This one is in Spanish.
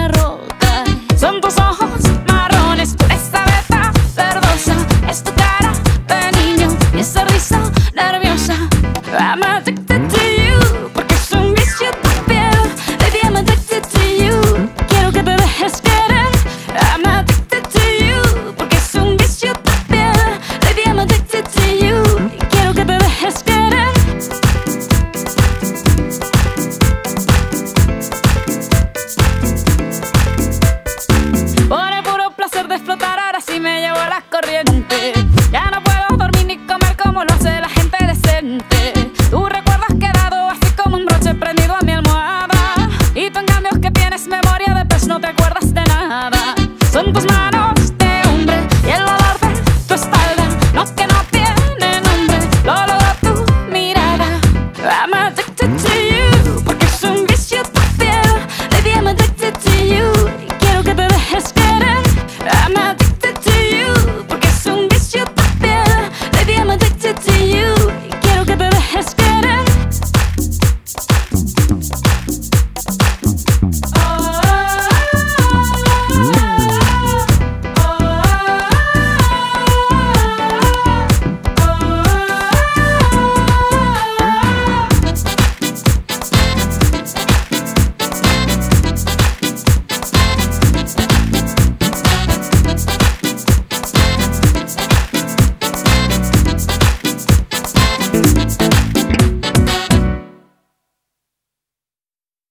de roca. Son tus ojos marrones, por esa beta verdosa. Es tu cara de niño y esa risa nerviosa. I'm addicted to you, porque es un vicio tu piel. Baby, I'm addicted to you. Quiero que te dejes querer. I'm addicted to you, porque es un vicio tu piel. Baby, I'm addicted to you. Quiero que te dejes querer. Por el puro placer de explotar, ahora sí me llevo la corriente. Ya no puedo dormir ni comer como lo hace la gente decente. Tu recuerdo has quedado así como un broche prendido a mi almohada. Y tú en cambio que tienes memoria de pez no te acuerdas de nada. Son tus manos